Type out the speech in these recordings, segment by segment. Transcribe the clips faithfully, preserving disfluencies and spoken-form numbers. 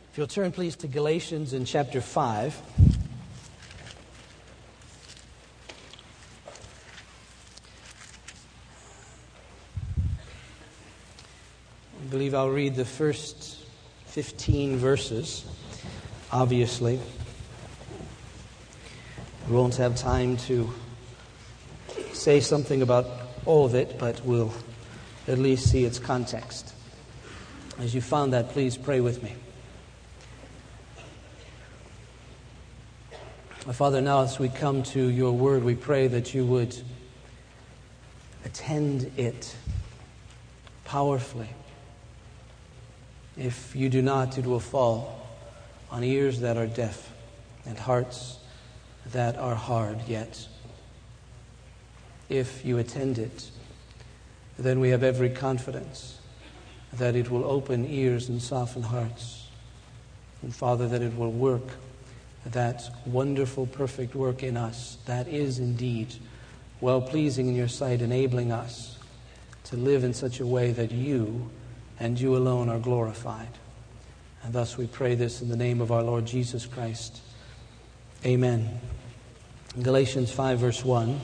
If you'll turn, please, to Galatians in chapter five. I believe I'll read the first fifteen verses, obviously. We won't have time to say something about all of it, but we'll at least see its context. As you found that, please pray with me. My Father, now as we come to your word, we pray that you would attend it powerfully. If you do not, it will fall on ears that are deaf and hearts that are hard yet. If you attend it, then we have every confidence that it will open ears and soften hearts. And Father, that it will work that wonderful, perfect work in us that is indeed well-pleasing in your sight, enabling us to live in such a way that you and you alone are glorified. And thus we pray this in the name of our Lord Jesus Christ. Amen. Galatians five, verse one.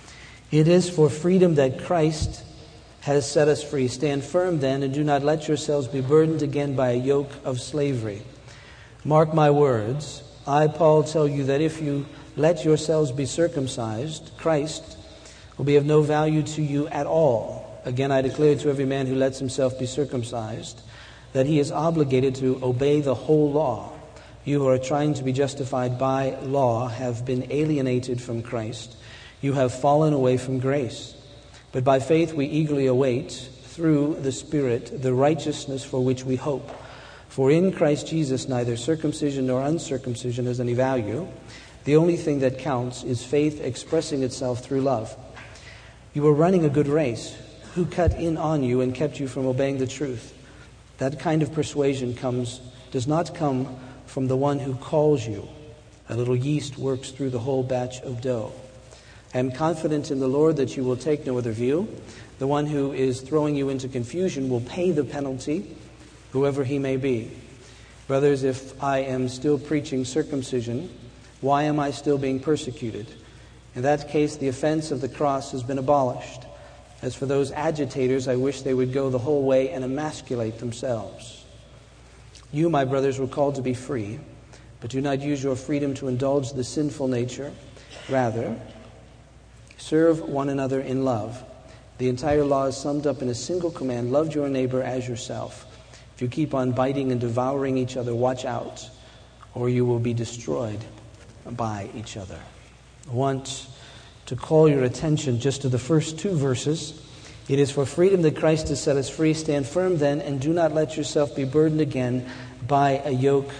It is for freedom that Christ has set us free. Stand firm then, and do not let yourselves be burdened again by a yoke of slavery. Mark my words. I, Paul, tell you that if you let yourselves be circumcised, Christ will be of no value to you at all. Again, I declare to every man who lets himself be circumcised that he is obligated to obey the whole law. You who are trying to be justified by law have been alienated from Christ. You have fallen away from grace. But by faith we eagerly await, through the Spirit, the righteousness for which we hope. For in Christ Jesus neither circumcision nor uncircumcision has any value. The only thing that counts is faith expressing itself through love. You were running a good race. Who cut in on you and kept you from obeying the truth? That kind of persuasion comes does not come from the one who calls you. A little yeast works through the whole batch of dough. I am confident in the Lord that you will take no other view. The one who is throwing you into confusion will pay the penalty, whoever he may be. Brothers, if I am still preaching circumcision, why am I still being persecuted? In that case, the offense of the cross has been abolished. As for those agitators, I wish they would go the whole way and emasculate themselves. You, my brothers, were called to be free, but do not use your freedom to indulge the sinful nature. Rather, serve one another in love. The entire law is summed up in a single command: love your neighbor as yourself. If you keep on biting and devouring each other, watch out, or you will be destroyed by each other. I want to call your attention just to the first two verses. It is for freedom that Christ has set us free. Stand firm then, and do not let yourself be burdened again by a yoke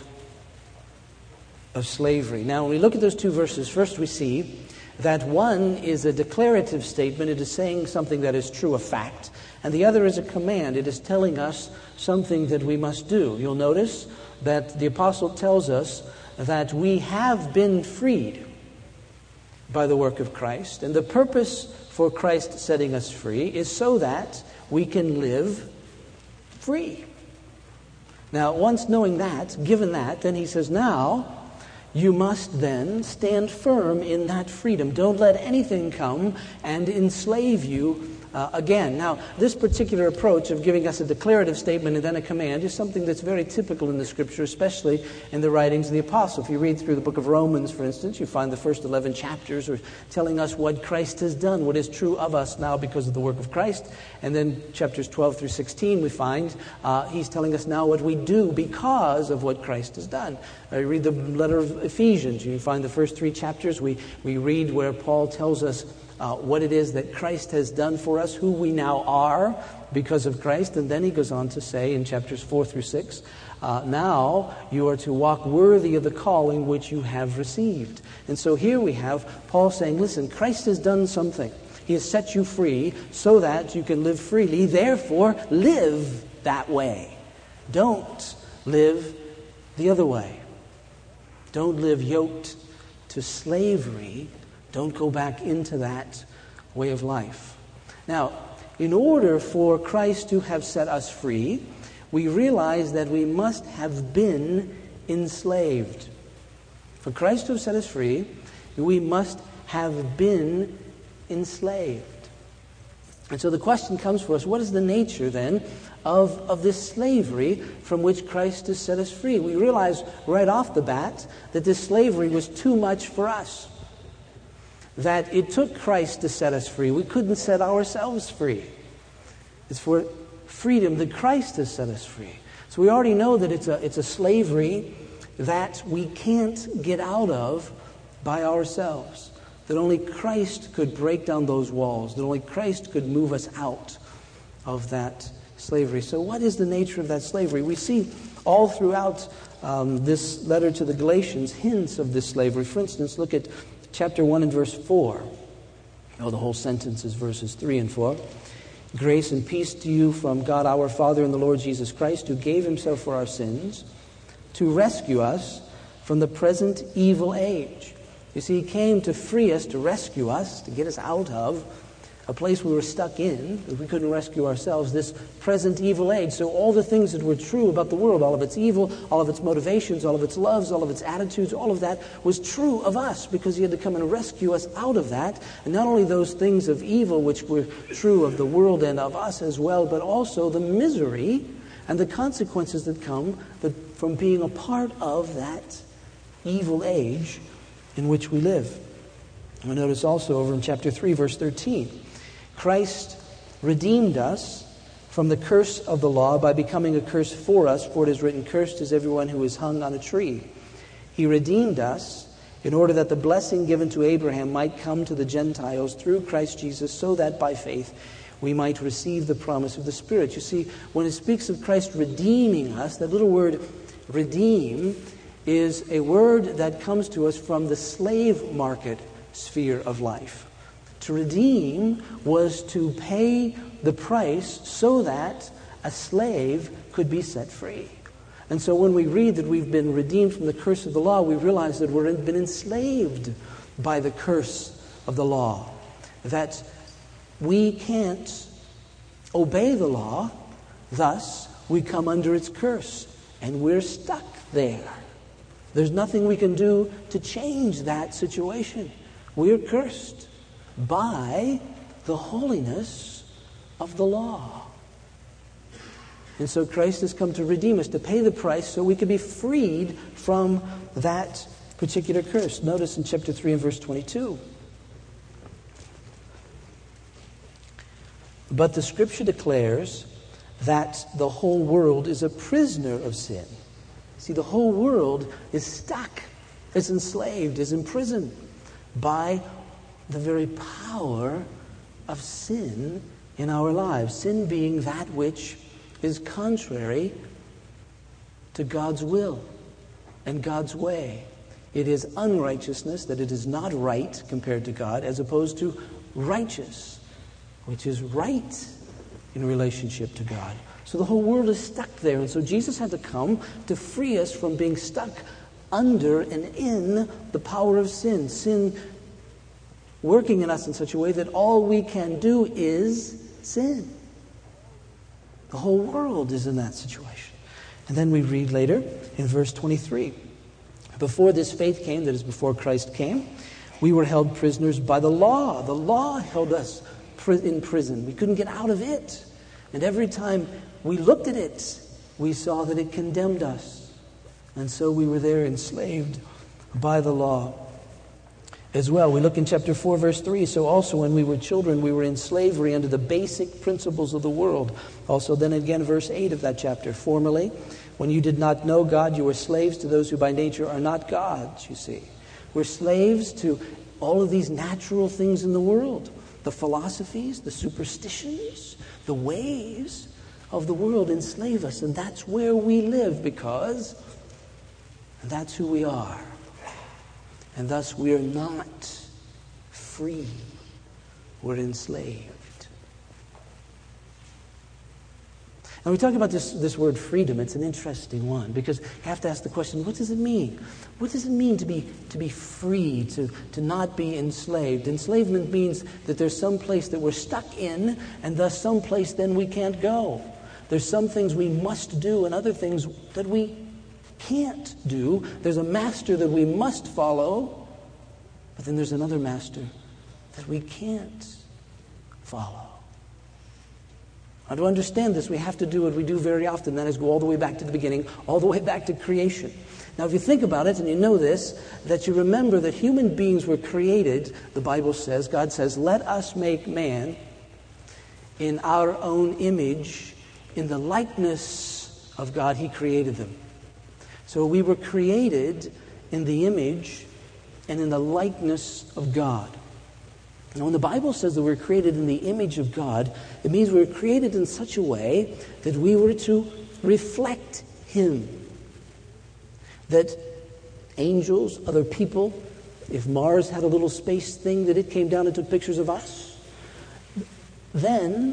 of slavery. Now, when we look at those two verses, first we see that one is a declarative statement. It is saying something that is true, a fact. And the other is a command. It is telling us something that we must do. You'll notice that the apostle tells us that we have been freed by the work of Christ. And the purpose for Christ setting us free is so that we can live free. Now, once knowing that, given that, then he says, now you must then stand firm in that freedom. Don't let anything come and enslave you uh, again. Now, this particular approach of giving us a declarative statement and then a command is something that's very typical in the Scripture, especially in the writings of the Apostle. If you read through the book of Romans, for instance, you find the first eleven chapters are telling us what Christ has done, what is true of us now because of the work of Christ. And then chapters twelve through sixteen, we find uh, he's telling us now what we do because of what Christ has done. Uh, you read the letter of Ephesians, you find the first three chapters, we, we read where Paul tells us Uh, what it is that Christ has done for us, who we now are because of Christ. And then he goes on to say in chapters four through six, uh, now you are to walk worthy of the calling which you have received. And so here we have Paul saying, listen, Christ has done something. He has set you free so that you can live freely. Therefore, live that way. Don't live the other way. Don't live yoked to slavery. Don't go back into that way of life. Now, in order for Christ to have set us free, we realize that we must have been enslaved. For Christ to have set us free, we must have been enslaved. And so the question comes for us, what is the nature then of, of this slavery from which Christ has set us free? We realize right off the bat that this slavery was too much for us. That it took Christ to set us free. We couldn't set ourselves free. It's for freedom that Christ has set us free. So we already know that it's a, it's a slavery that we can't get out of by ourselves. That only Christ could break down those walls. That only Christ could move us out of that slavery. So what is the nature of that slavery? We see all throughout um, this letter to the Galatians hints of this slavery. For instance, look at chapter one and verse four. Oh, the whole sentence is verses three and four. Grace and peace to you from God our Father and the Lord Jesus Christ, who gave himself for our sins to rescue us from the present evil age. You see, he came to free us, to rescue us, to get us out of a place we were stuck in, that we couldn't rescue ourselves, this present evil age. So all the things that were true about the world, all of its evil, all of its motivations, all of its loves, all of its attitudes, all of that was true of us because he had to come and rescue us out of that. And not only those things of evil which were true of the world and of us as well, but also the misery and the consequences that come from being a part of that evil age in which we live. We notice also over in chapter three, verse thirteen, Christ redeemed us from the curse of the law by becoming a curse for us, for it is written, cursed is everyone who is hung on a tree. He redeemed us in order that the blessing given to Abraham might come to the Gentiles through Christ Jesus, so that by faith we might receive the promise of the Spirit. You see, when it speaks of Christ redeeming us, that little word redeem is a word that comes to us from the slave market sphere of life. To redeem was to pay the price so that a slave could be set free. And so when we read that we've been redeemed from the curse of the law, we realize that we've been enslaved by the curse of the law. That we can't obey the law, thus we come under its curse, and we're stuck there. There's nothing we can do to change that situation. We're cursed by the holiness of the law. And so Christ has come to redeem us, to pay the price so we can be freed from that particular curse. Notice in chapter three and verse twenty-two. But the Scripture declares that the whole world is a prisoner of sin. See, the whole world is stuck, is enslaved, is imprisoned by the very power of sin in our lives. Sin being that which is contrary to God's will and God's way. It is unrighteousness, that it is not right compared to God, as opposed to righteous, which is right in relationship to God. So the whole world is stuck there. And so Jesus had to come to free us from being stuck under and in the power of sin. Sin working in us in such a way that all we can do is sin. The whole world is in that situation. And then we read later in verse twenty-three. Before this faith came, that is before Christ came, we were held prisoners by the law. The law held us in prison. We couldn't get out of it. And every time we looked at it, we saw that it condemned us. And so we were there enslaved by the law as well. We look in chapter four, verse three. So also when we were children, we were in slavery under the basic principles of the world. Also then again, verse eight of that chapter. Formerly, when you did not know God, you were slaves to those who by nature are not gods, you see. We're slaves to all of these natural things in the world. The philosophies, the superstitions, the ways of the world enslave us. And that's where we live, because that's who we are. And thus we are not free. We're enslaved. And we talk about this, this word freedom. It's an interesting one, because you have to ask the question, what does it mean? What does it mean to be to be free, to, to not be enslaved? Enslavement means that there's some place that we're stuck in, and thus some place then we can't go. There's some things we must do and other things that we can't do. There's a master that we must follow, but then there's another master that we can't follow. Now, to understand this, we have to do what we do very often, that is go all the way back to the beginning, all the way back to creation. Now, if you think about it, and you know this, that you remember that human beings were created, the Bible says, God says, let us make man in our own image, in the likeness of God, He created them. So we were created in the image and in the likeness of God. Now, when the Bible says that we're created in the image of God, it means we were created in such a way that we were to reflect Him. That angels, other people, if Mars had a little space thing that it came down and took pictures of us, then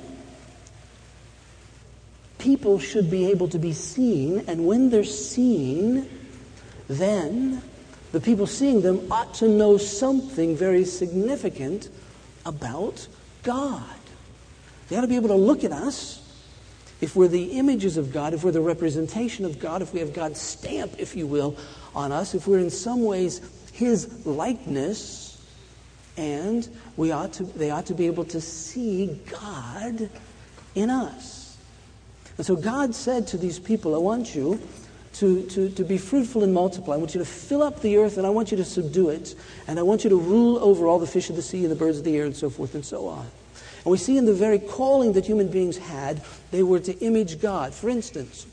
people should be able to be seen, and when they're seen, then the people seeing them ought to know something very significant about God. They ought to be able to look at us, if we're the images of God, if we're the representation of God, if we have God's stamp, if you will, on us, if we're in some ways His likeness, and we ought to, they ought to be able to see God in us. And so God said to these people, I want you to, to, to be fruitful and multiply. I want you to fill up the earth, and I want you to subdue it, and I want you to rule over all the fish of the sea and the birds of the air and so forth and so on. And we see in the very calling that human beings had, they were to image God. For instance,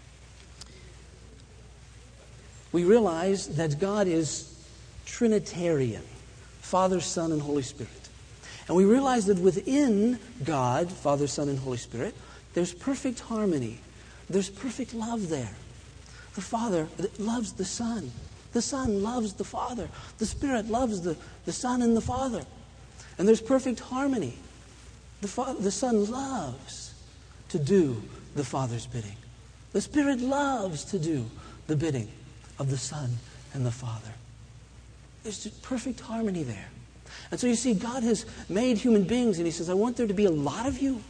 we realize that God is Trinitarian, Father, Son, and Holy Spirit. And we realize that within God, Father, Son, and Holy Spirit, there's perfect harmony. There's perfect love there. The Father loves the Son. The Son loves the Father. The Spirit loves the, the Son and the Father. And there's perfect harmony. The, Fa- the Son loves to do the Father's bidding. The Spirit loves to do the bidding of the Son and the Father. There's just perfect harmony there. And so you see, God has made human beings, and He says, I want there to be a lot of you.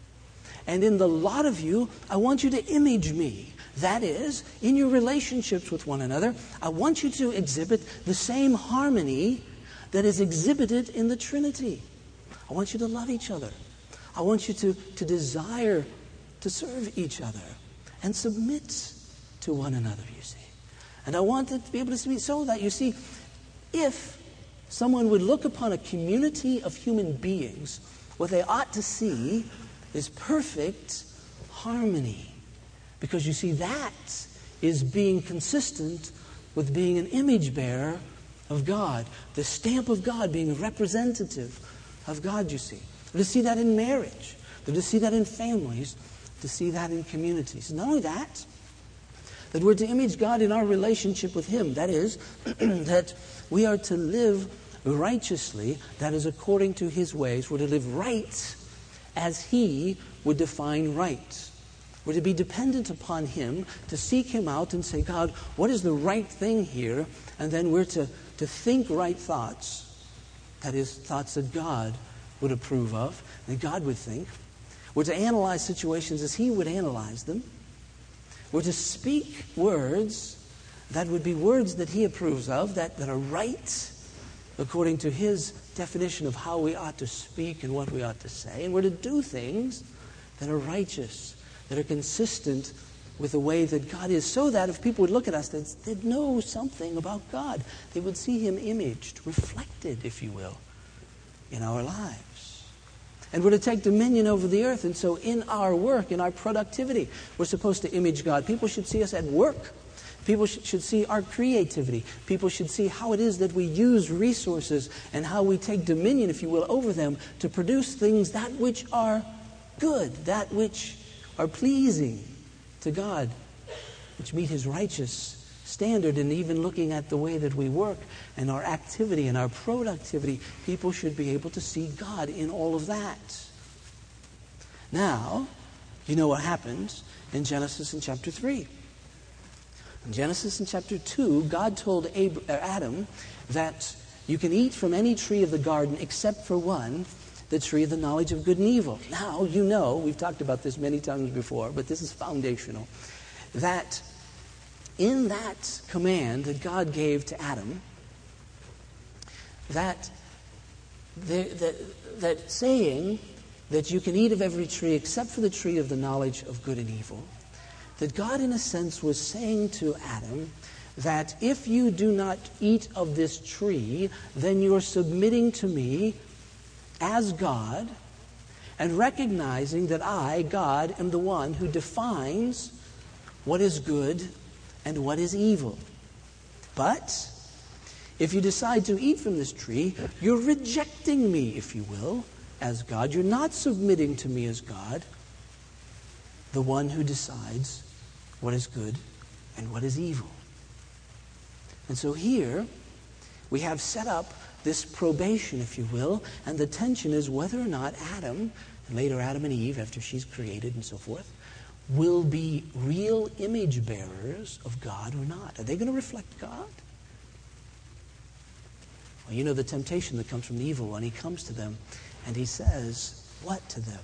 And in the lot of you, I want you to image me. That is, in your relationships with one another, I want you to exhibit the same harmony that is exhibited in the Trinity. I want you to love each other. I want you to, to desire to serve each other and submit to one another, you see. And I want it to be able to be so that, you see, if someone would look upon a community of human beings, what they ought to see is perfect harmony. Because you see, that is being consistent with being an image bearer of God. The stamp of God, being a representative of God, you see. To see that in marriage, to see that in families, to see that in communities. Not only that, that we're to image God in our relationship with Him. That is, that we are to live righteously, that is according to His ways. We're to live right as He would define right. We're to be dependent upon Him, to seek Him out and say, God, what is the right thing here? And then we're to, to think right thoughts, that is, thoughts that God would approve of, that God would think. We're to analyze situations as He would analyze them. We're to speak words that would be words that He approves of, that, that are right according to His definition of how we ought to speak and what we ought to say. And we're to do things that are righteous, that are consistent with the way that God is, so that if people would look at us, they'd, they'd know something about God. They would see Him imaged, reflected, if you will, in our lives. And we're to take dominion over the earth. And so in our work, in our productivity, we're supposed to image God. People should see us at work. People sh- should see our creativity. People should see how it is that we use resources and how we take dominion, if you will, over them to produce things that which are good, that which are pleasing to God, which meet His righteous standard. And even looking at the way that we work and our activity and our productivity, people should be able to see God in all of that. Now, you know what happens in Genesis in chapter three. In Genesis in chapter two, God told Ab- Adam that you can eat from any tree of the garden except for one, the tree of the knowledge of good and evil. Now, you know, we've talked about this many times before, but this is foundational, that in that command that God gave to Adam, that, the, that, that saying that you can eat of every tree except for the tree of the knowledge of good and evil, that God, in a sense, was saying to Adam that if you do not eat of this tree, then you're submitting to me as God and recognizing that I, God, am the one who defines what is good and what is evil. But if you decide to eat from this tree, you're rejecting me, if you will, as God. You're not submitting to me as God, the one who decides what is good and what is evil. And so here we have set up this probation, if you will, and the tension is whether or not Adam, and later Adam and Eve, after she's created and so forth, will be real image bearers of God or not. Are they going to reflect God? Well, you know the temptation that comes from the evil one. He comes to them and he says, what to them?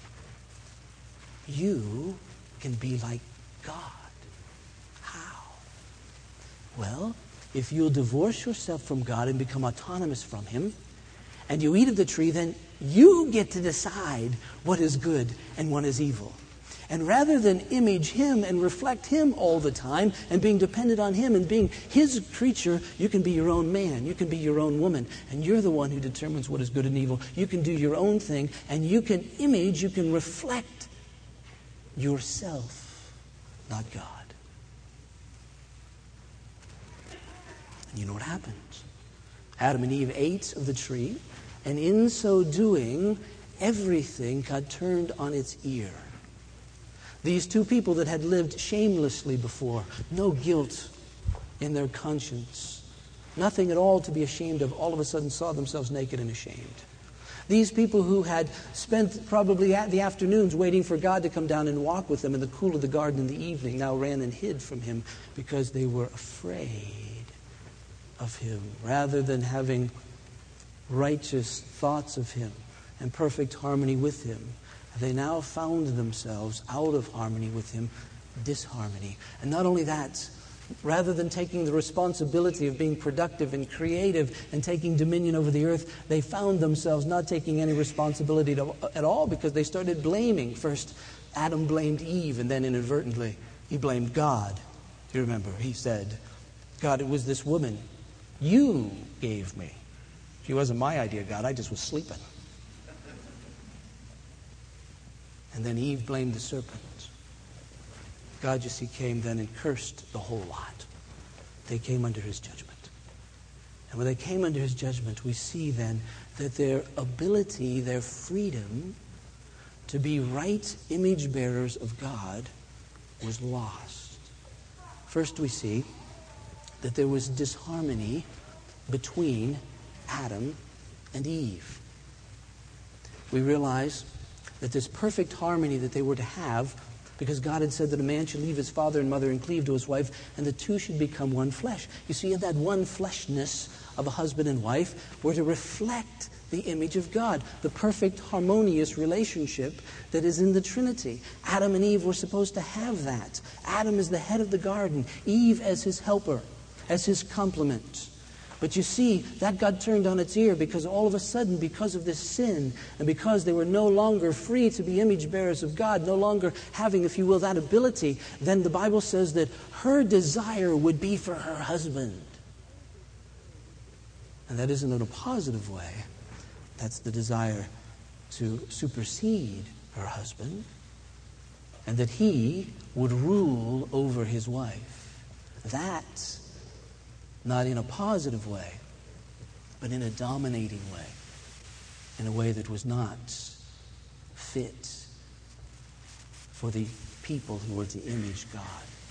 You can be like God. How? Well, if you'll divorce yourself from God and become autonomous from Him, and you eat of the tree, then you get to decide what is good and what is evil. And rather than image Him and reflect Him all the time and being dependent on Him and being His creature, you can be your own man, you can be your own woman, and you're the one who determines what is good and evil. You can do your own thing, and you can image, you can reflect yourself, not God. And you know what happens? Adam and Eve ate of the tree, and in so doing, everything got turned on its ear. These two people that had lived shamelessly before, no guilt in their conscience, nothing at all to be ashamed of, all of a sudden saw themselves naked and ashamed. These people who had spent probably the afternoons waiting for God to come down and walk with them in the cool of the garden in the evening now ran and hid from Him because they were afraid of Him, rather than having righteous thoughts of Him and perfect harmony with Him. They now found themselves out of harmony with Him, disharmony. And not only that, rather than taking the responsibility of being productive and creative and taking dominion over the earth, they found themselves not taking any responsibility to, at all, because they started blaming. First, Adam blamed Eve, and then inadvertently, he blamed God. Do you remember? He said, God, it was this woman you gave me. She wasn't my idea, God. I just was sleeping. And then Eve blamed the serpent. God, you see, came then and cursed the whole lot. They came under His judgment. And when they came under His judgment, we see then that their ability, their freedom to be right image bearers of God was lost. First, we see that there was disharmony between Adam and Eve. We realize that this perfect harmony that they were to have, because God had said that a man should leave his father and mother and cleave to his wife, and the two should become one flesh. You see, in that one fleshness of a husband and wife were to reflect the image of God, the perfect harmonious relationship that is in the Trinity. Adam and Eve were supposed to have that. Adam is the head of the garden, Eve as his helper, as his complement. But you see, that got turned on its ear because all of a sudden, because of this sin, and because they were no longer free to be image bearers of God, no longer having, if you will, that ability, then the Bible says that her desire would be for her husband. And that isn't in a positive way. That's the desire to supersede her husband, and that he would rule over his wife. That not in a positive way, but in a dominating way, in a way that was not fit for the people who were to image God.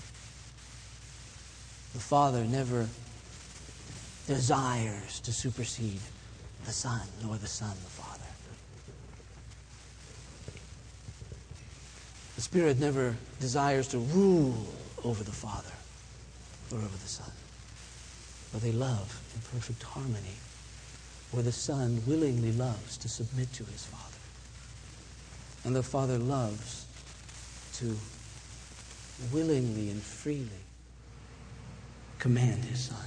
The Father never desires to supersede the Son, nor the Son the Father. The Spirit never desires to rule over the Father or over the Son. But they love in perfect harmony. where the Son willingly loves to submit to his Father. And the Father loves to willingly and freely command his Son.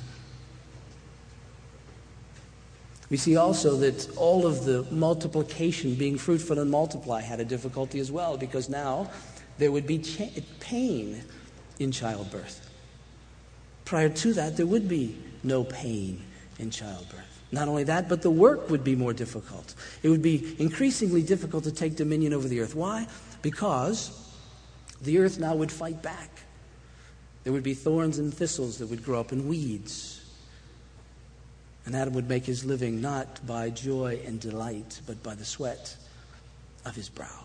We see also that all of the multiplication, being fruitful and multiply, had a difficulty as well, because now there would be cha- pain in childbirth. Prior to that, there would be no pain in childbirth. Not only that, but the work would be more difficult. It would be increasingly difficult to take dominion over the earth. Why? Because the earth now would fight back. There would be thorns and thistles that would grow up and weeds. And Adam would make his living not by joy and delight, but by the sweat of his brow.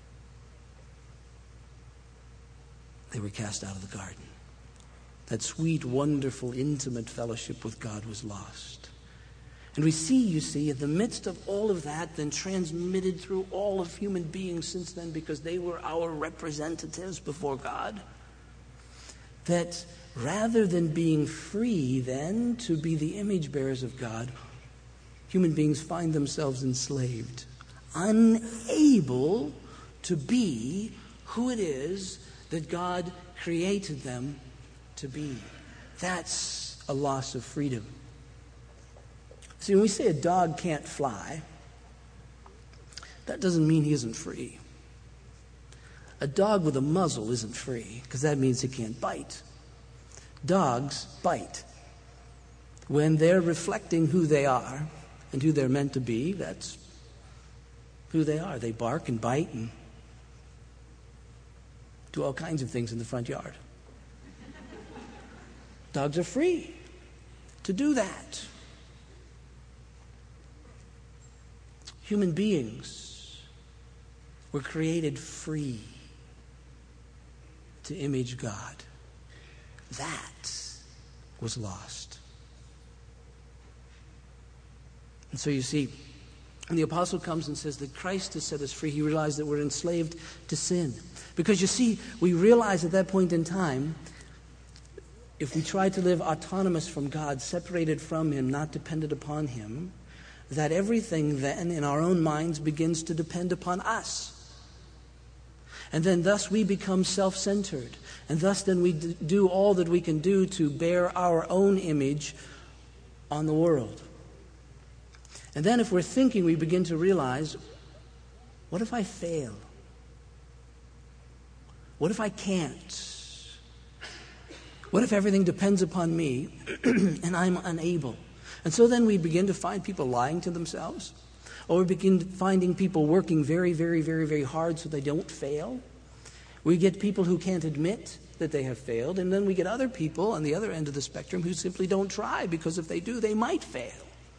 They were cast out of the garden. That sweet, wonderful, intimate fellowship with God was lost. And we see, you see, in the midst of all of that, then transmitted through all of human beings since then, because they were our representatives before God, that rather than being free then to be the image bearers of God, human beings find themselves enslaved, unable to be who it is that God created them to be. That's a loss of freedom. See, when we say a dog can't fly, that doesn't mean he isn't free. A dog with a muzzle isn't free, because that means he can't bite. Dogs bite. When they're reflecting who they are and who they're meant to be, that's who they are. They bark and bite and do all kinds of things in the front yard. Dogs are free to do that. Human beings were created free to image God. That was lost. And so you see, when the apostle comes and says that Christ has set us free, he realized that we're enslaved to sin. Because you see, we realize at that point in time, if we try to live autonomous from God, separated from him, not dependent upon him, that everything then in our own minds begins to depend upon us. And then thus we become self-centered. And thus then we d- do all that we can do to bear our own image on the world. And then if we're thinking, we begin to realize, what if I fail? What if I can't? What if everything depends upon me and I'm unable? And so then we begin to find people lying to themselves. Or we begin finding people working very, very, very, very hard so they don't fail. We get people who can't admit that they have failed. And then we get other people on the other end of the spectrum who simply don't try, because if they do, they might fail.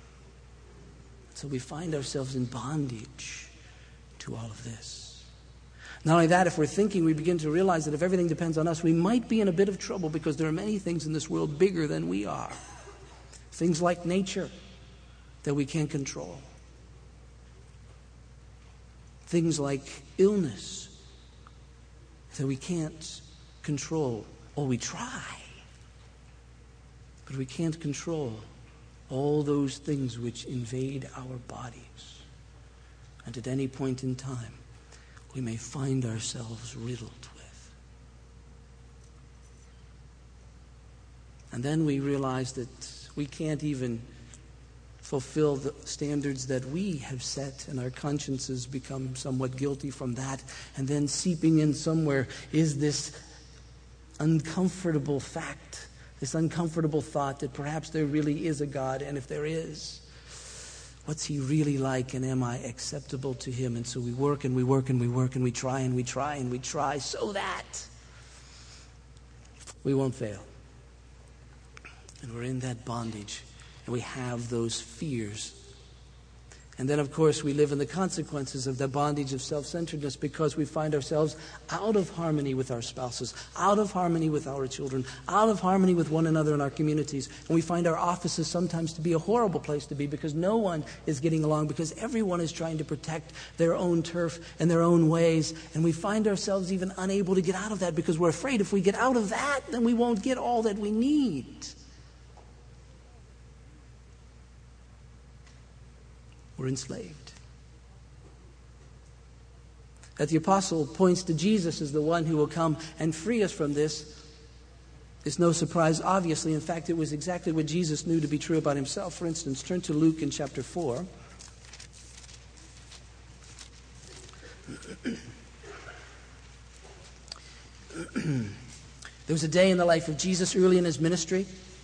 So we find ourselves in bondage to all of this. Not only that, if we're thinking, we begin to realize that if everything depends on us, we might be in a bit of trouble, because there are many things in this world bigger than we are. Things like nature that we can't control. Things like illness that we can't control, or we try, but we can't control all those things which invade our bodies. And at any point in time, we may find ourselves riddled with. And then we realize that we can't even fulfill the standards that we have set, and our consciences become somewhat guilty from that. And then seeping in somewhere is this uncomfortable fact, this uncomfortable thought that perhaps there really is a God, and if there is, what's he really like, and am I acceptable to him? And so we work and we work and we work and we try and we try and we try so that we won't fail. And we're in that bondage. And we have those fears. And then, of course, we live in the consequences of the bondage of self-centeredness, because we find ourselves out of harmony with our spouses, out of harmony with our children, out of harmony with one another in our communities. And we find our offices sometimes to be a horrible place to be, because no one is getting along, because everyone is trying to protect their own turf and their own ways. And we find ourselves even unable to get out of that, because we're afraid if we get out of that, then we won't get all that we need. were enslaved. That the apostle points to Jesus as the one who will come and free us from this is no surprise, obviously. In fact, it was exactly what Jesus knew to be true about himself. For instance, turn to Luke in chapter four. There was a day in the life of Jesus early in his ministry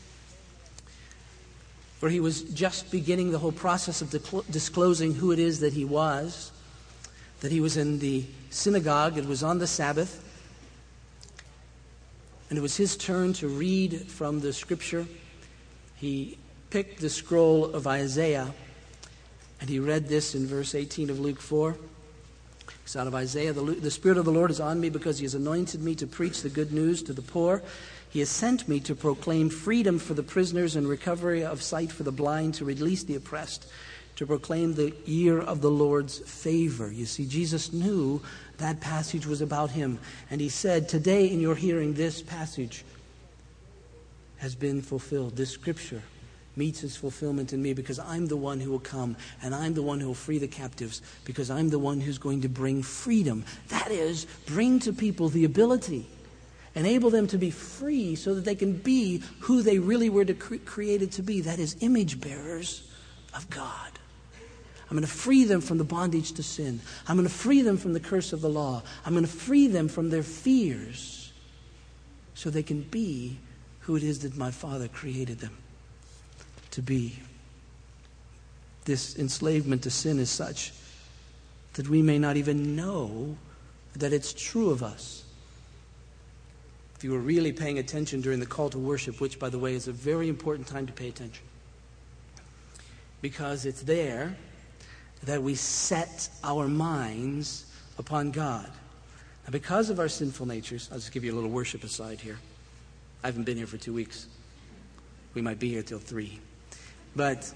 where he was just beginning the whole process of disclosing who it is that he was, that he was in the synagogue. It was on the Sabbath, and it was his turn to read from the scripture. He picked the scroll of Isaiah, and he read this in verse eighteen of Luke four. It's out of Isaiah. The, the Spirit of the Lord is on me because he has anointed me to preach the good news to the poor. He has sent me to proclaim freedom for the prisoners and recovery of sight for the blind, to release the oppressed, to proclaim the year of the Lord's favor. You see, Jesus knew that passage was about him. And he said, today in your hearing, this passage has been fulfilled. This scripture meets its fulfillment in me, because I'm the one who will come, and I'm the one who will free the captives, because I'm the one who's going to bring freedom. That is, bring to people the ability, enable them to be free so that they can be who they really were to cre- created to be. That is, image bearers of God. I'm going to free them from the bondage to sin. I'm going to free them from the curse of the law. I'm going to free them from their fears so they can be who it is that my Father created them to be. This enslavement to sin is such that we may not even know that it's true of us. If you were really paying attention during the call to worship, which, by the way, is a very important time to pay attention, because it's there that we set our minds upon God. Now, because of our sinful natures, I'll just give you a little worship aside here. I haven't been here for two weeks. We might be here till three. But,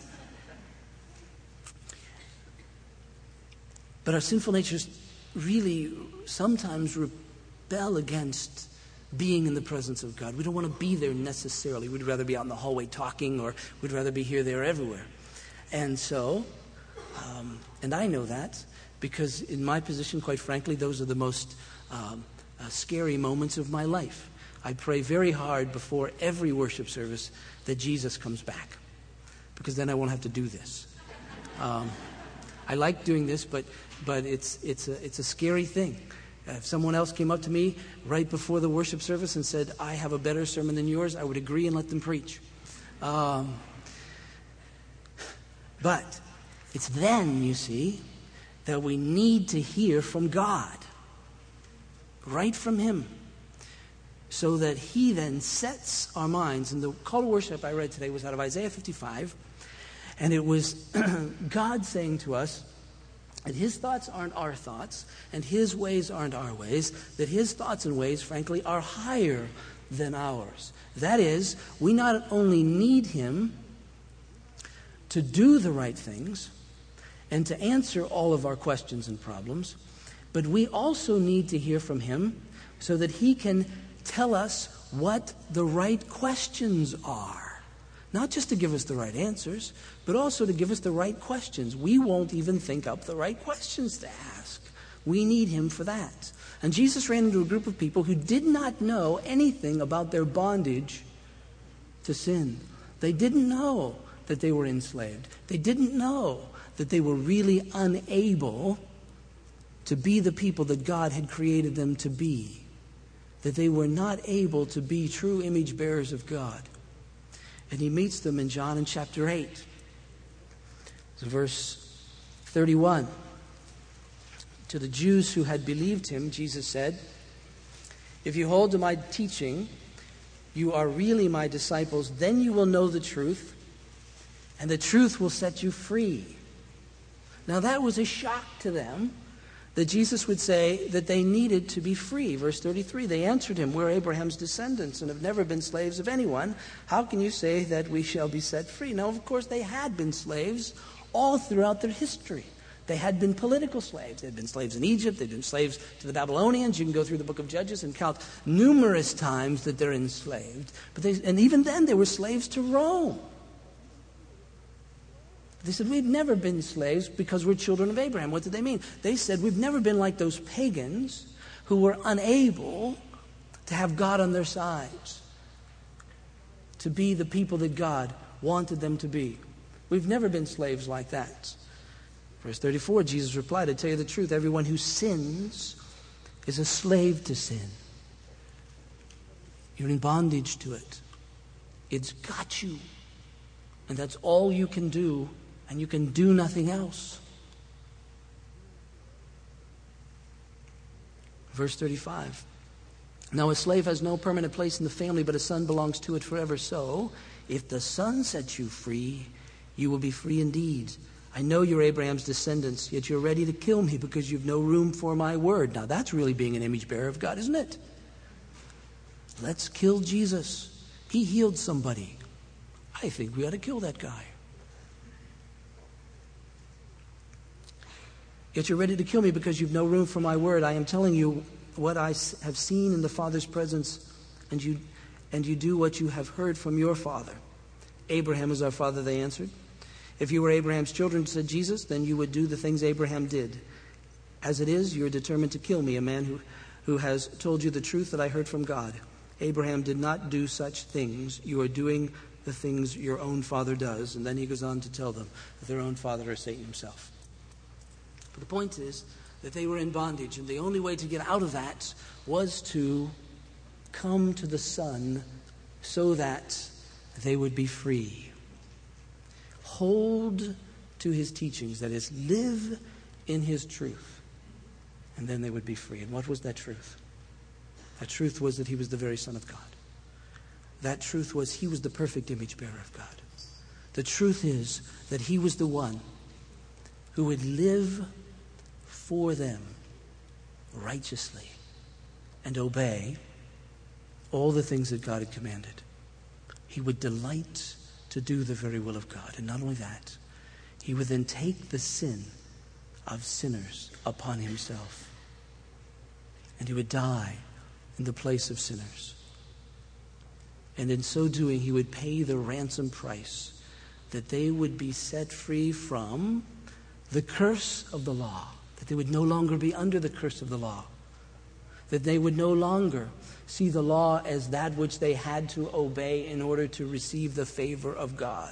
but our sinful natures really sometimes rebel against being in the presence of God. We don't want to be there necessarily. We'd rather be out in the hallway talking, or we'd rather be here, there, everywhere. And so, um, and I know that because in my position, quite frankly, those are the most um, uh, scary moments of my life. I pray very hard before every worship service that Jesus comes back, because then I won't have to do this. Um, I like doing this, but but it's it's a it's a scary thing. If someone else came up to me right before the worship service and said, "I have a better sermon than yours," I would agree and let them preach. Um, but it's then, you see, that we need to hear from God, right from Him, so that He then sets our minds. And the call to worship I read today was out of Isaiah fifty-five, and it was God saying to us that His thoughts aren't our thoughts, and His ways aren't our ways, that His thoughts and ways, frankly, are higher than ours. That is, we not only need Him to do the right things and to answer all of our questions and problems, but we also need to hear from Him so that He can tell us what the right questions are. Not just to give us the right answers, but also to give us the right questions. We won't even think up the right questions to ask. We need Him for that. And Jesus ran into a group of people who did not know anything about their bondage to sin. They didn't know that they were enslaved. They didn't know that they were really unable to be the people that God had created them to be. That they were not able to be true image bearers of God. And He meets them in John in chapter eight. Verse thirty-one. To the Jews who had believed Him, Jesus said, "If you hold to my teaching, you are really my disciples. Then you will know the truth, and the truth will set you free." Now that was a shock to them, that Jesus would say that they needed to be free. Verse thirty-three, they answered Him, "We're Abraham's descendants and have never been slaves of anyone. How can you say that we shall be set free?" Now, of course, they had been slaves all throughout their history. They had been political slaves. They had been slaves in Egypt. They'd been slaves to the Babylonians. You can go through the book of Judges and count numerous times that they're enslaved. But they, and even then, they were slaves to Rome. They said, we've never been slaves because we're children of Abraham. What did they mean? They said, we've never been like those pagans who were unable to have God on their sides, to be the people that God wanted them to be. We've never been slaves like that. Verse thirty-four, Jesus replied, I tell you the truth, everyone who sins is a slave to sin. You're in bondage to it. It's got you. And that's all you can do, and you can do nothing else. Verse thirty-five. Now a slave has no permanent place in the family, but a son belongs to it forever. So, if the Son sets you free, you will be free indeed. I know you're Abraham's descendants, yet you're ready to kill me because you've no room for my word. Now that's really being an image bearer of God, isn't it? Let's kill Jesus. He healed somebody. I think we ought to kill that guy. Yet you're ready to kill me because you've no room for my word. I am telling you what I have seen in the Father's presence, and you, and you do what you have heard from your father. Abraham is our father, they answered. If you were Abraham's children, said Jesus, then you would do the things Abraham did. As it is, you are determined to kill me, a man who, who has told you the truth that I heard from God. Abraham did not do such things. You are doing the things your own father does. And then he goes on to tell them that their own father is Satan himself. But the point is that they were in bondage, and the only way to get out of that was to come to the Son so that they would be free. Hold to his teachings, that is, live in his truth, and then they would be free. And what was that truth? That truth was that he was the very Son of God. That truth was he was the perfect image bearer of God. The truth is that he was the one who would live for them righteously and obey all the things that God had commanded. He would delight to do the very will of God. And not only that, he would then take the sin of sinners upon himself. And he would die in the place of sinners. And in so doing, he would pay the ransom price that they would be set free from the curse of the law, that they would no longer be under the curse of the law, that they would no longer see the law as that which they had to obey in order to receive the favor of God.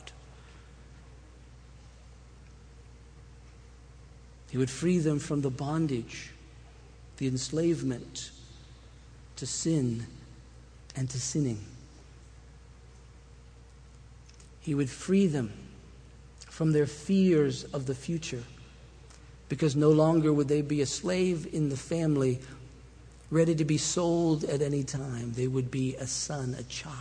He would free them from the bondage, the enslavement to sin and to sinning. He would free them from their fears of the future, because no longer would they be a slave in the family, ready to be sold at any time. They would be a son, a child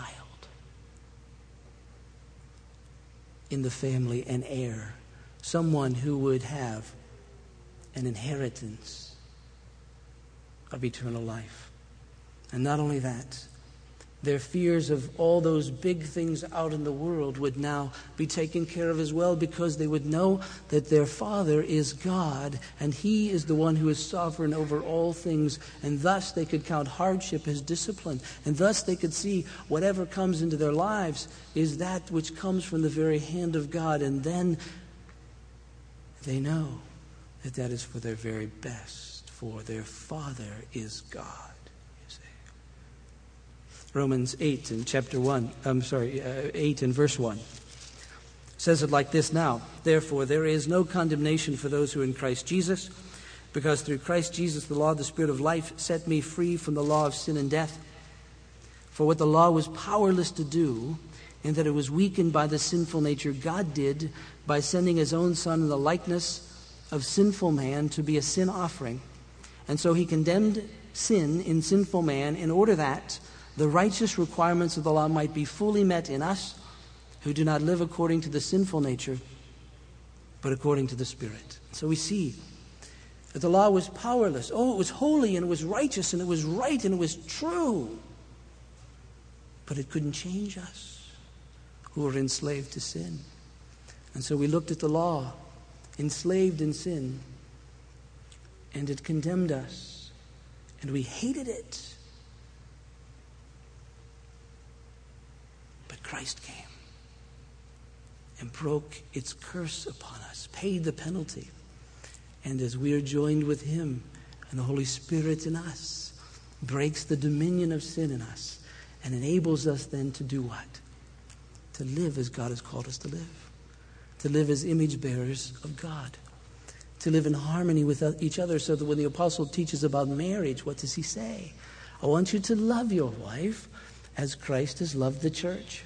in the family, an heir, someone who would have an inheritance of eternal life. And not only that, their fears of all those big things out in the world would now be taken care of as well, because they would know that their Father is God and he is the one who is sovereign over all things, and thus they could count hardship as discipline, and thus they could see whatever comes into their lives is that which comes from the very hand of God, and then they know that that is for their very best, for their Father is God. Romans eight in chapter one, I'm sorry, uh, eight in verse one says it like this now. Therefore, there is no condemnation for those who are in Christ Jesus, because through Christ Jesus, the law of the Spirit of life set me free from the law of sin and death. For what the law was powerless to do, in that it was weakened by the sinful nature, God did by sending his own Son in the likeness of sinful man to be a sin offering. And so he condemned sin in sinful man in order that the righteous requirements of the law might be fully met in us who do not live according to the sinful nature, but according to the Spirit. So we see that the law was powerless. Oh, it was holy and it was righteous and it was right and it was true. But it couldn't change us who were enslaved to sin. And so we looked at the law, enslaved in sin, and it condemned us. And we hated it. Christ came. and broke its curse upon us, paid the penalty. And as we are joined with him and the Holy Spirit in us, breaks the dominion of sin in us and enables us then to do what? To live as God has called us to live. To live as image bearers of God. To live in harmony with each other, so that when the apostle teaches about marriage, what does he say? I want you to love your wife as Christ has loved the church.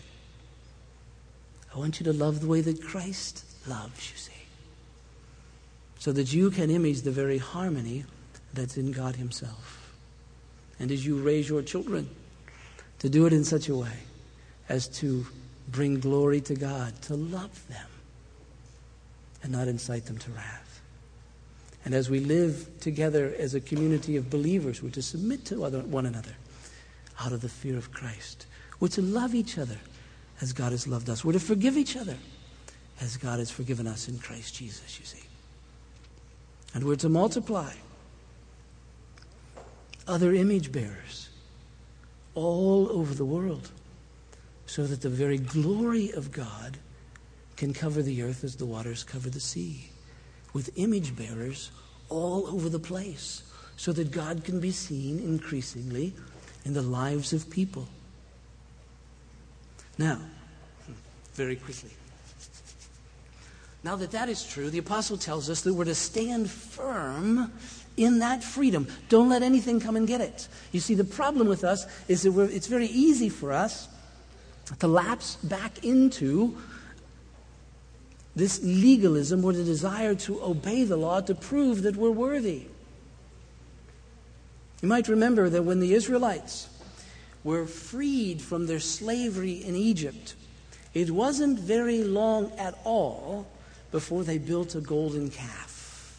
I want you to love the way that Christ loves, you see. So that you can image the very harmony that's in God himself. And as you raise your children, to do it in such a way as to bring glory to God, to love them and not incite them to wrath. And as we live together as a community of believers, we're to submit to other, one another out of the fear of Christ. We're to love each other as God has loved us. We're to forgive each other as God has forgiven us in Christ Jesus, you see. And we're to multiply other image bearers all over the world, so that the very glory of God can cover the earth as the waters cover the sea, with image bearers all over the place, so that God can be seen increasingly in the lives of people. Now, very quickly, now that that is true, the apostle tells us that we're to stand firm in that freedom. Don't let anything come and get it. You see, the problem with us is that we're, it's very easy for us to lapse back into this legalism or the desire to obey the law to prove that we're worthy. You might remember that when the Israelites were freed from their slavery in Egypt, it wasn't very long at all before they built a golden calf.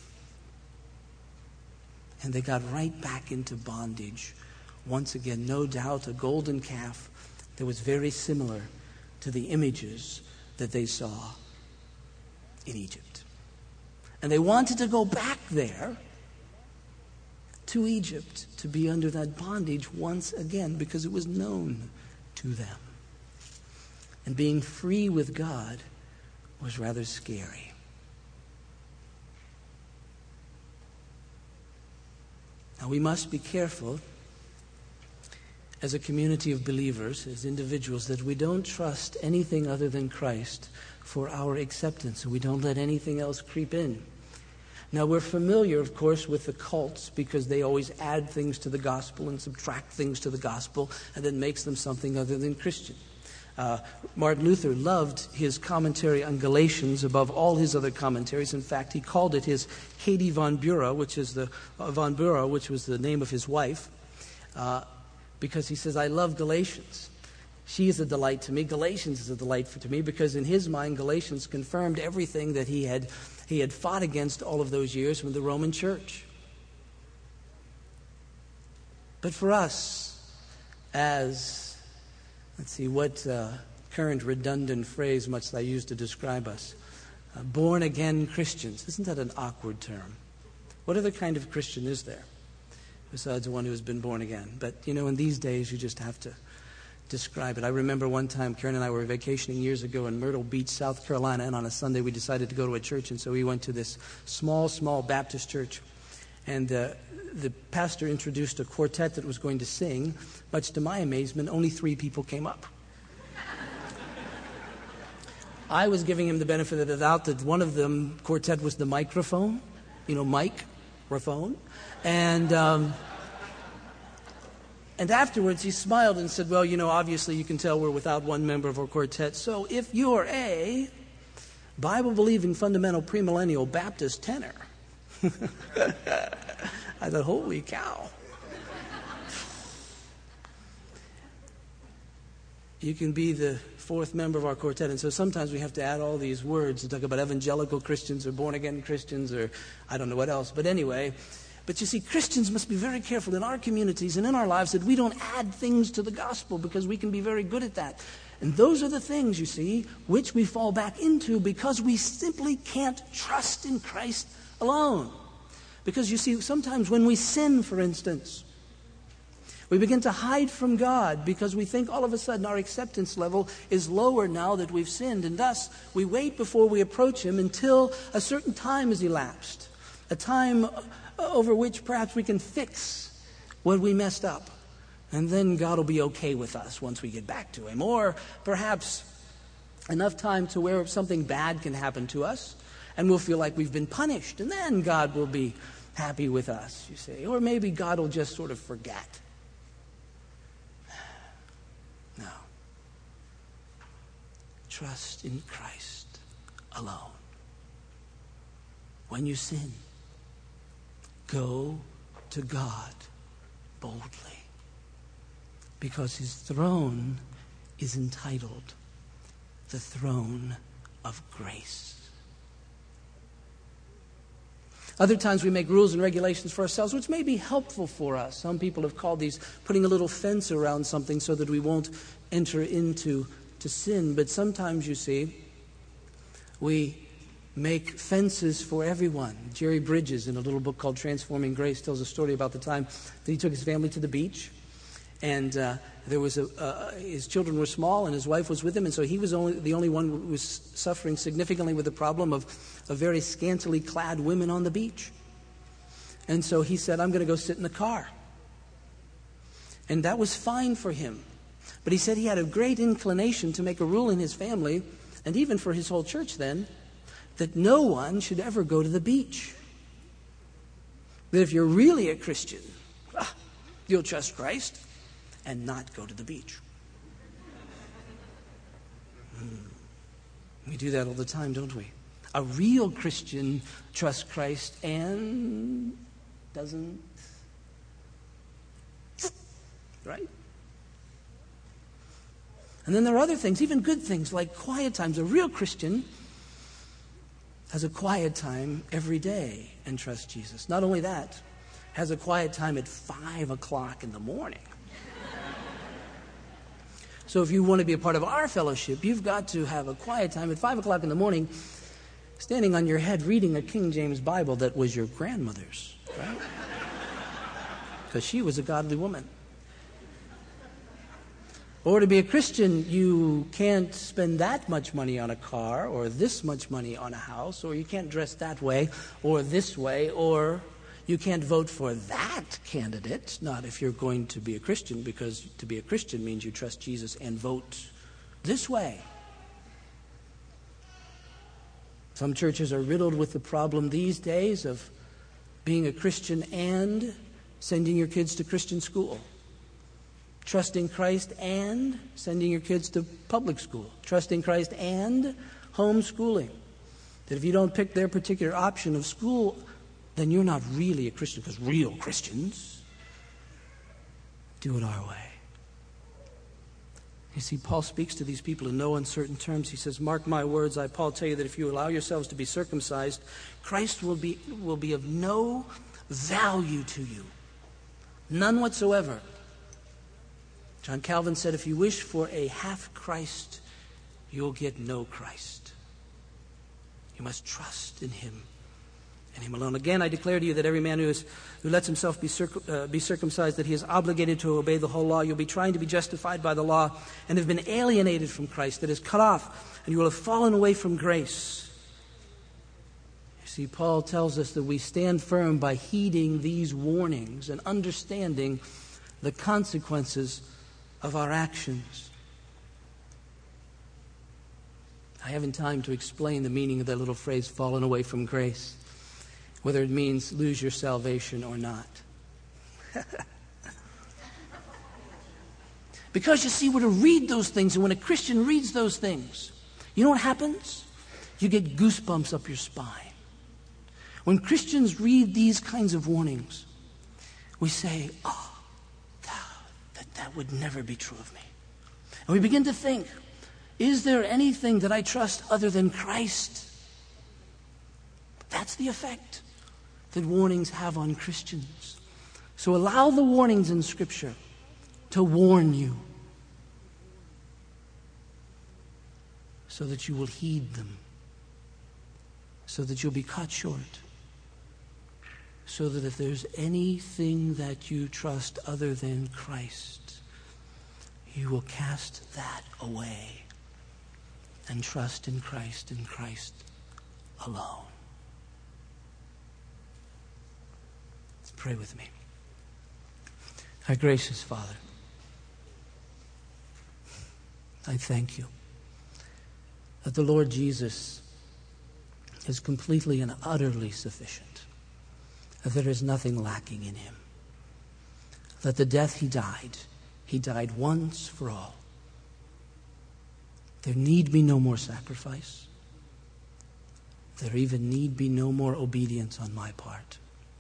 And they got right back into bondage. Once again, no doubt, a golden calf that was very similar to the images that they saw in Egypt. And they wanted to go back there to Egypt to be under that bondage once again, because it was known to them. And being free with God was rather scary. Now we must be careful as a community of believers, as individuals, that we don't trust anything other than Christ for our acceptance, and we don't let anything else creep in. Now, we're familiar, of course, with the cults, because they always add things to the gospel and subtract things to the gospel, and then makes them something other than Christian. Uh, Martin Luther loved his commentary on Galatians above all his other commentaries. In fact, he called it his Katie von Bura, which is the uh, von Bura, which was the name of his wife. Uh, Because he says, I love Galatians. She is a delight to me. Galatians is a delight for, to me, because in his mind, Galatians confirmed everything that he had he had fought against all of those years with the Roman Church. But for us, as, let's see, what uh, current redundant phrase must I use to describe us? Uh, born-again Christians. Isn't that an awkward term? What other kind of Christian is there besides the one who has been born again? But, you know, in these days, you just have to describe it. I remember one time, Karen and I were vacationing years ago in Myrtle Beach, South Carolina, and on a Sunday we decided to go to a church, and so we went to this small, small Baptist church. And uh, the pastor introduced a quartet that was going to sing. Much to my amazement, only three people came up. I was giving him the benefit of the doubt that one of them, quartet, was the microphone, you know, mic, phone. And um, and afterwards he smiled and said, well, you know, obviously you can tell we're without one member of our quartet. So if you're a Bible-believing fundamental premillennial Baptist tenor, I thought, holy cow. You can be the fourth member of our quartet. And so sometimes we have to add all these words to talk about evangelical Christians or born-again Christians or I don't know what else. But anyway, but you see, Christians must be very careful in our communities and in our lives that we don't add things to the gospel, because we can be very good at that. And those are the things, you see, which we fall back into because we simply can't trust in Christ alone. Because you see, sometimes when we sin, for instance, We begin to hide from God because we think all of a sudden our acceptance level is lower now that we've sinned. And thus, we wait before we approach Him until a certain time has elapsed. A time over which perhaps we can fix what we messed up. And then God will be okay with us once we get back to Him. Or perhaps enough time to where something bad can happen to us and we'll feel like we've been punished. And then God will be happy with us, you see. Or maybe God will just sort of forget. No. Trust in Christ alone. When you sin, go to God boldly, because His throne is entitled the throne of grace. Other times we make rules and regulations for ourselves, which may be helpful for us. Some people have called these putting a little fence around something so that we won't enter into to sin. But sometimes, you see, we make fences for everyone. Jerry Bridges, in a little book called Transforming Grace, tells a story about the time that he took his family to the beach. And uh, there was a, uh, his children were small, and his wife was with him, and so he was only the only one who was suffering significantly with the problem of, of very scantily clad women on the beach. And so he said, I'm going to go sit in the car. And that was fine for him. But he said he had a great inclination to make a rule in his family, and even for his whole church then, that no one should ever go to the beach. That if you're really a Christian, ah, you'll trust Christ and not go to the beach. Hmm. We do that all the time, don't we? A real Christian trusts Christ and doesn't, right? And then there are other things, even good things, like quiet times. A real Christian has a quiet time every day and trusts Jesus. Not only that, has a quiet time at five o'clock in the morning. So if you want to be a part of our fellowship, you've got to have a quiet time at five o'clock in the morning, standing on your head reading a King James Bible that was your grandmother's, right? Because she was a godly woman. Or to be a Christian, you can't spend that much money on a car, or this much money on a house, or you can't dress that way, or this way, or you can't vote for that candidate, not if you're going to be a Christian, because to be a Christian means you trust Jesus and vote this way. Some churches are riddled with the problem these days of being a Christian and sending your kids to Christian school. Trusting Christ and sending your kids to public school. Trusting Christ and homeschooling. That if you don't pick their particular option of school, then you're not really a Christian, because real Christians do it our way. You see, Paul speaks to these people in no uncertain terms. He says, mark my words, I, Paul, tell you that if you allow yourselves to be circumcised, Christ will be, will be of no value to you. None whatsoever. John Calvin said, if you wish for a half Christ, you'll get no Christ. You must trust in Him and Him alone. Again, I declare to you that every man who, is, who lets himself be, circ- uh, be circumcised, that he is obligated to obey the whole law. You'll be trying to be justified by the law and have been alienated from Christ, that is cut off, and you will have fallen away from grace. You see, Paul tells us that we stand firm by heeding these warnings and understanding the consequences of our actions. I haven't time to explain the meaning of that little phrase, fallen away from grace, whether it means lose your salvation or not. Because you see, we're to read those things, and when a Christian reads those things, you know what happens? You get goosebumps up your spine. When Christians read these kinds of warnings, we say, oh, that that would never be true of me. And we begin to think, is there anything that I trust other than Christ? That's the effect that warnings have on Christians. So allow the warnings in Scripture to warn you so that you will heed them, so that you'll be caught short, so that if there's anything that you trust other than Christ, you will cast that away and trust in Christ and Christ alone. Let's pray with me. Our gracious Father, I thank you that the Lord Jesus is completely and utterly sufficient, that there is nothing lacking in him, that the death he died, he died once for all. There need be no more sacrifice. There even need be no more obedience on my part.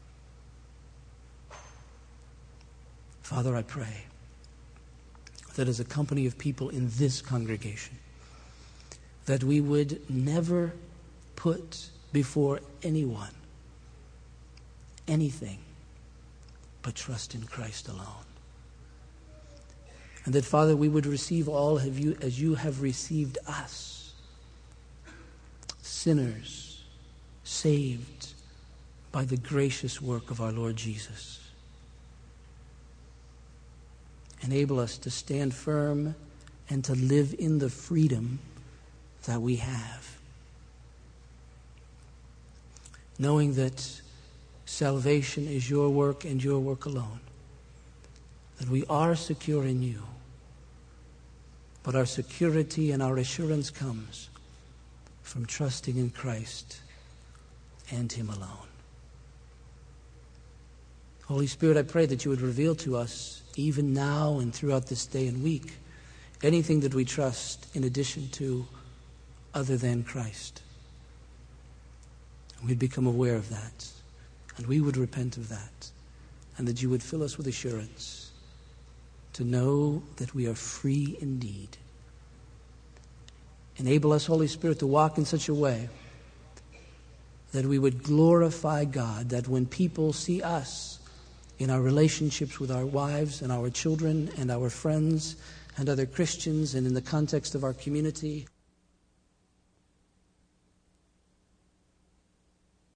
Father, I pray that as a company of people in this congregation, that we would never put before anyone anything but trust in Christ alone. And that, Father, we would receive all of you as you have received us, sinners saved by the gracious work of our Lord Jesus. Enable us to stand firm and to live in the freedom that we have, knowing that salvation is your work and your work alone, that we are secure in you, but our security and our assurance comes from trusting in Christ and him alone. Holy Spirit, I pray that you would reveal to us, even now and throughout this day and week, anything that we trust in addition to other than Christ. And we'd become aware of that, and we would repent of that, and that you would fill us with assurance to know that we are free indeed. Enable us, Holy Spirit, to walk in such a way that we would glorify God, that when people see us in our relationships with our wives and our children and our friends and other Christians and in the context of our community,